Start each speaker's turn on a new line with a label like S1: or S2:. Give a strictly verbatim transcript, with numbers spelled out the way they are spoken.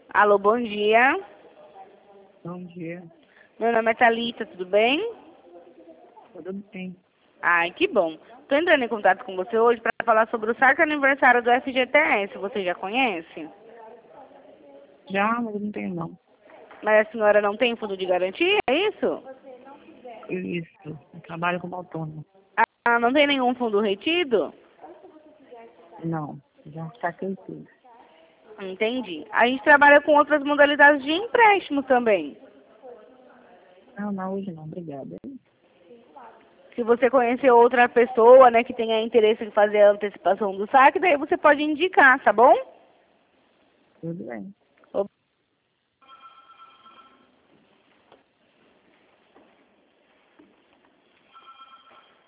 S1: Alô, bom dia.
S2: Bom dia.
S1: Meu nome é Thalita, tudo bem?
S2: Tudo bem?
S1: Ai, que bom. Estou entrando em contato com você hoje para falar sobre o saque aniversário do F G T S. Você já conhece?
S2: Já, mas eu não tenho não.
S1: Mas a senhora não tem fundo de garantia, é isso?
S2: Isso. Eu trabalho como autônomo.
S1: Ah, não tem nenhum fundo retido?
S2: Não. Já saquei tudo.
S1: Entendi. A gente trabalha com outras modalidades de empréstimo também.
S2: Não, não, hoje não. Obrigada.
S1: Se você conhecer outra pessoa, né, que tenha interesse em fazer a antecipação do saque, daí você pode indicar, tá bom?
S2: Tudo bem.